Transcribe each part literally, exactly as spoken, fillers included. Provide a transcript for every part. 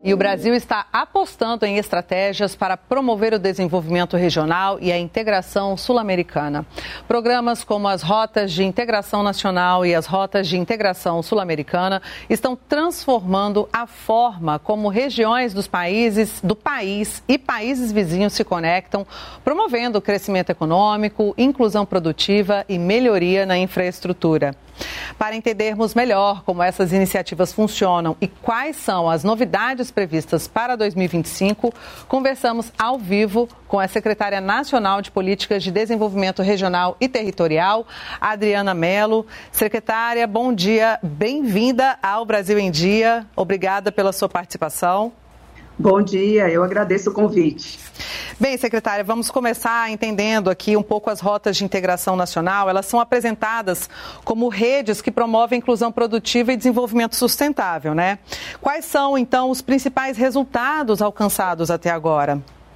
E o Brasil está apostando em estratégias para promover o desenvolvimento regional e a integração sul-americana. Programas como as Rotas de Integração Nacional e as Rotas de Integração Sul-Americana estão transformando a forma como regiões dos países, do país e países vizinhos se conectam, promovendo o crescimento econômico, inclusão produtiva e melhoria na infraestrutura. Para entendermos melhor como essas iniciativas funcionam e quais são as novidades previstas para dois mil e vinte e cinco, conversamos ao vivo com a secretária nacional de Políticas de Desenvolvimento Regional e Territorial, Adriana Mello. Secretária, bom dia, bem-vinda ao Brasil em Dia. Obrigada pela sua participação. Bom dia, eu agradeço o convite. Bem, secretária, vamos começar entendendo aqui um pouco as rotas de integração nacional. Elas são apresentadas como redes que promovem inclusão produtiva e desenvolvimento sustentável, né? Quais são, então, os principais resultados alcançados até agora?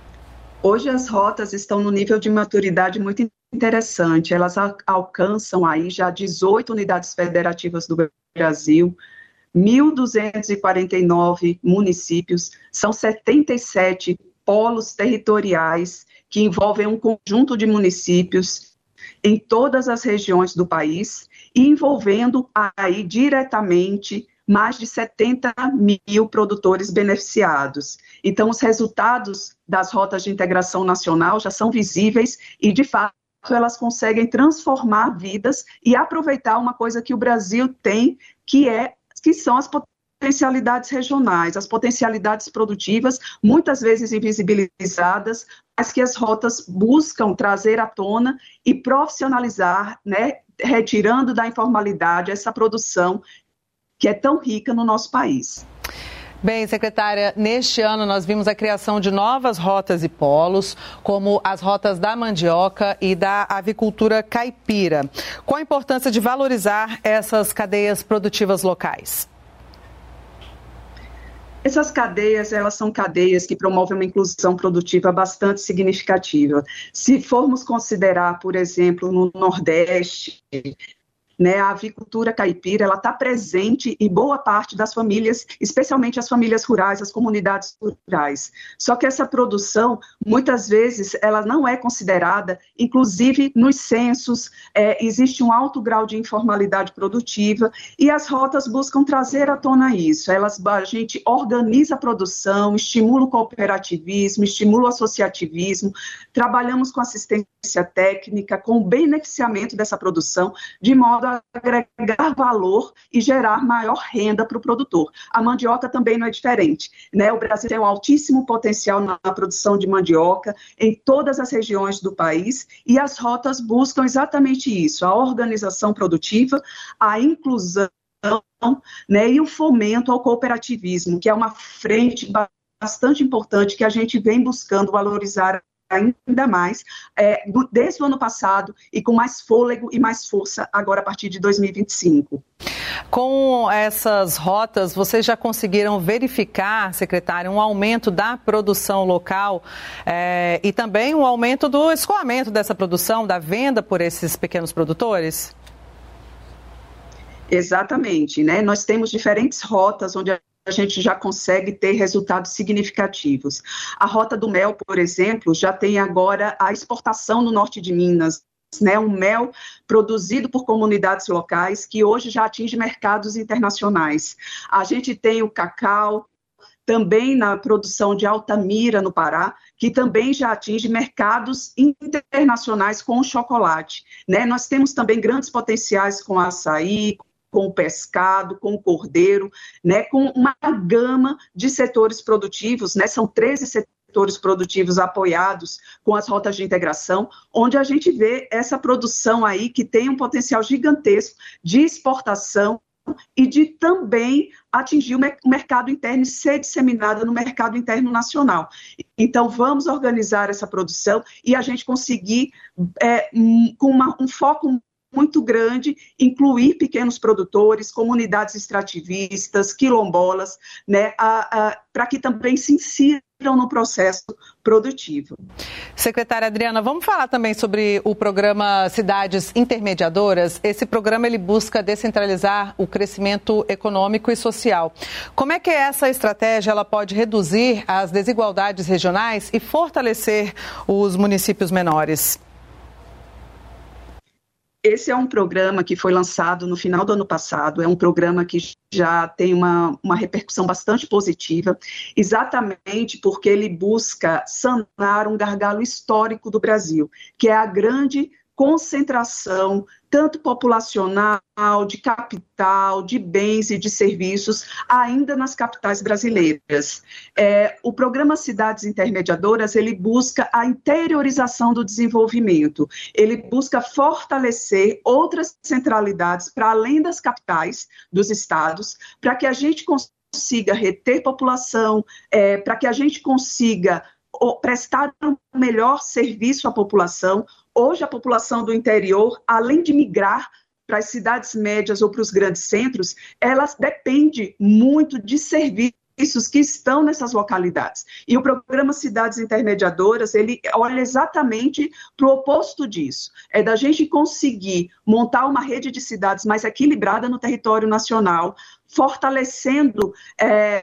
Hoje as rotas estão no nível de maturidade muito interessante. Elas alcançam aí já dezoito unidades federativas do Brasil, mil duzentos e quarenta e nove municípios, são setenta e sete polos territoriais que envolvem um conjunto de municípios em todas as regiões do país e envolvendo aí diretamente mais de setenta mil produtores beneficiados. Então, os resultados das rotas de integração nacional já são visíveis e, de fato, elas conseguem transformar vidas e aproveitar uma coisa que o Brasil tem, que é que são as potencialidades regionais, as potencialidades produtivas, muitas vezes invisibilizadas, mas que as rotas buscam trazer à tona e profissionalizar, né, retirando da informalidade essa produção que é tão rica no nosso país. Bem, secretária, neste ano nós vimos a criação de novas rotas e polos, como as rotas da mandioca e da avicultura caipira. Qual a importância de valorizar essas cadeias produtivas locais? Essas cadeias, elas são cadeias que promovem uma inclusão produtiva bastante significativa. Se formos considerar, por exemplo, no Nordeste, né, a avicultura caipira, ela está presente em boa parte das famílias, especialmente as famílias rurais, as comunidades rurais. Só que essa produção, muitas vezes, ela não é considerada, inclusive nos censos, é, existe um alto grau de informalidade produtiva e as rotas buscam trazer à tona isso. Elas, a gente organiza a produção, estimula o cooperativismo, estimula o associativismo, trabalhamos com assistência técnica, com o beneficiamento dessa produção, de modo a agregar valor e gerar maior renda para o produtor. A mandioca também não é diferente, né? O Brasil tem um altíssimo potencial na produção de mandioca em todas as regiões do país e as rotas buscam exatamente isso, a organização produtiva, a inclusão, né, e o fomento ao cooperativismo, que é uma frente bastante importante que a gente vem buscando valorizar ainda mais, é, desde o ano passado e com mais fôlego e mais força agora a partir de dois mil e vinte e cinco. Com essas rotas, vocês já conseguiram verificar, secretária, um aumento da produção local é, e também um aumento do escoamento dessa produção, da venda por esses pequenos produtores? Exatamente, né? Nós temos diferentes rotas onde a a gente já consegue ter resultados significativos. A Rota do Mel, por exemplo, já tem agora a exportação no norte de Minas, né, um mel produzido por comunidades locais que hoje já atinge mercados internacionais. A gente tem o cacau, também na produção de Altamira, no Pará, que também já atinge mercados internacionais com o chocolate, né? Nós temos também grandes potenciais com açaí, com o pescado, com o cordeiro, né, com uma gama de setores produtivos, né, são treze setores produtivos apoiados com as rotas de integração, onde a gente vê essa produção aí que tem um potencial gigantesco de exportação e de também atingir o mercado interno e ser disseminada no mercado interno nacional. Então, vamos organizar essa produção e a gente conseguir, é, com uma, um foco muito grande, incluir pequenos produtores, comunidades extrativistas, quilombolas, né, para que também se insira no processo produtivo. Secretária Adriana, vamos falar também sobre o programa Cidades Intermediadoras. Esse programa ele busca descentralizar o crescimento econômico e social. Como é que essa estratégia ela pode reduzir as desigualdades regionais e fortalecer os municípios menores? Esse é um programa que foi lançado no final do ano passado, é um programa que já tem uma, uma repercussão bastante positiva, exatamente porque ele busca sanar um gargalo histórico do Brasil, que é a grande concentração, tanto populacional, de capital, de bens e de serviços, ainda nas capitais brasileiras. É, o programa Cidades Intermediadoras, ele busca a interiorização do desenvolvimento, ele busca fortalecer outras centralidades para além das capitais dos estados, para que a gente consiga reter população, é, para que a gente consiga prestar um melhor serviço à população. Hoje, a população do interior, além de migrar para as cidades médias ou para os grandes centros, ela depende muito de serviços que estão nessas localidades. E o programa Cidades Intermediadoras, ele olha exatamente para o oposto disso. É da gente conseguir montar uma rede de cidades mais equilibrada no território nacional, fortalecendo é,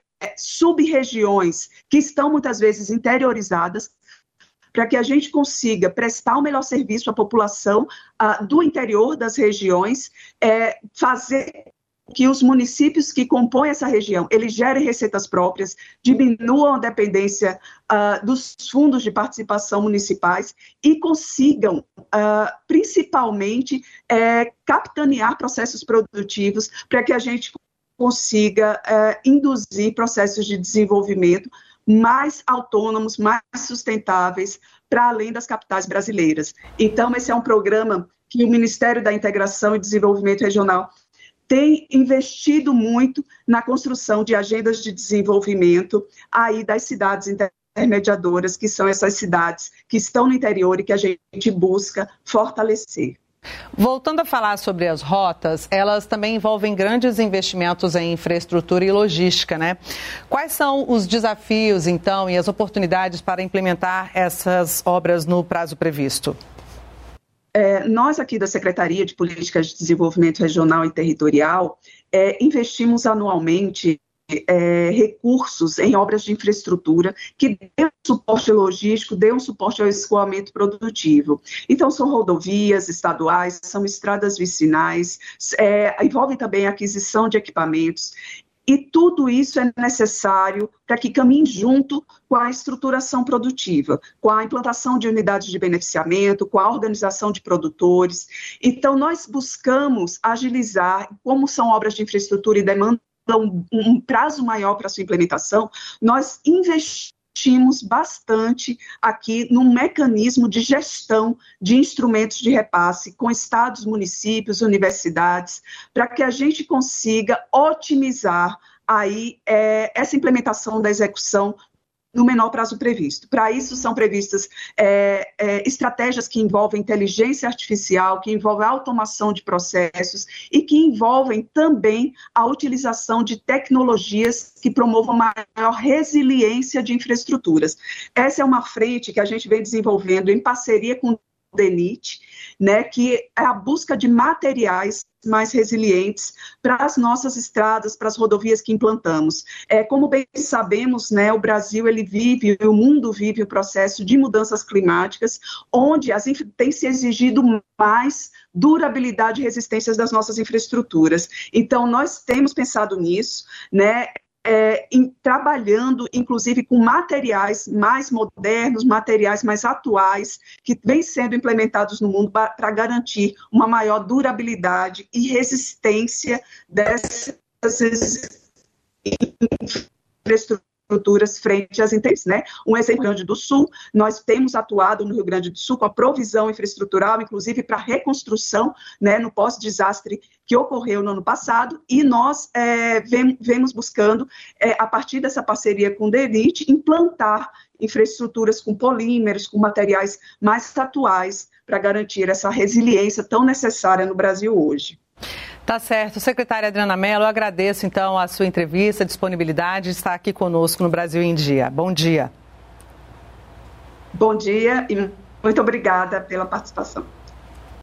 sub-regiões que estão muitas vezes interiorizadas, para que a gente consiga prestar o melhor serviço à população uh, do interior das regiões, é, fazer que os municípios que compõem essa região, eles gerem receitas próprias, diminuam a dependência uh, dos fundos de participação municipais e consigam, uh, principalmente, é, capitanear processos produtivos para que a gente consiga uh, induzir processos de desenvolvimento mais autônomos, mais sustentáveis, para além das capitais brasileiras. Então, esse é um programa que o Ministério da Integração e Desenvolvimento Regional tem investido muito na construção de agendas de desenvolvimento aí das cidades intermediadoras, que são essas cidades que estão no interior e que a gente busca fortalecer. Voltando a falar sobre as rotas, elas também envolvem grandes investimentos em infraestrutura e logística, né? Quais são os desafios, então, e as oportunidades para implementar essas obras no prazo previsto? É, nós aqui da Secretaria de Políticas de Desenvolvimento Regional e Territorial é, investimos anualmente É, recursos em obras de infraestrutura que dêem um suporte logístico, dêem um suporte ao escoamento produtivo. Então, são rodovias estaduais, são estradas vicinais, é, envolve também a aquisição de equipamentos, e tudo isso é necessário para que caminhe junto com a estruturação produtiva, com a implantação de unidades de beneficiamento, com a organização de produtores. Então, nós buscamos agilizar, como são obras de infraestrutura e demanda Um, um prazo maior para sua implementação, nós investimos bastante aqui num mecanismo de gestão de instrumentos de repasse com estados, municípios, universidades, para que a gente consiga otimizar aí é, essa implementação da execução no menor prazo previsto. Para isso são previstas é, é, estratégias que envolvem inteligência artificial, que envolvem a automação de processos e que envolvem também a utilização de tecnologias que promovam maior resiliência de infraestruturas. Essa é uma frente que a gente vem desenvolvendo em parceria com o DENIT, né, que é a busca de materiais mais resilientes para as nossas estradas, para as rodovias que implantamos. É, como bem sabemos, né, o Brasil ele vive, o mundo vive o processo de mudanças climáticas, onde as, tem se exigido mais durabilidade e resistência das nossas infraestruturas. Então, nós temos pensado nisso, né, É, em, trabalhando, inclusive, com materiais mais modernos, materiais mais atuais, que vêm sendo implementados no mundo para garantir uma maior durabilidade e resistência dessas infraestruturas frente às intempéries, né? Um exemplo, Rio Grande do Sul, nós temos atuado no Rio Grande do Sul com a provisão infraestrutural, inclusive para reconstrução, né, no pós-desastre que ocorreu no ano passado, e nós é, vem, vemos buscando, é, a partir dessa parceria com o DENIT, implantar infraestruturas com polímeros, com materiais mais atuais, para garantir essa resiliência tão necessária no Brasil hoje. Tá certo. Secretária Adriana Mello, eu agradeço, então, a sua entrevista, a disponibilidade de estar aqui conosco no Brasil em Dia. Bom dia. Bom dia e muito obrigada pela participação.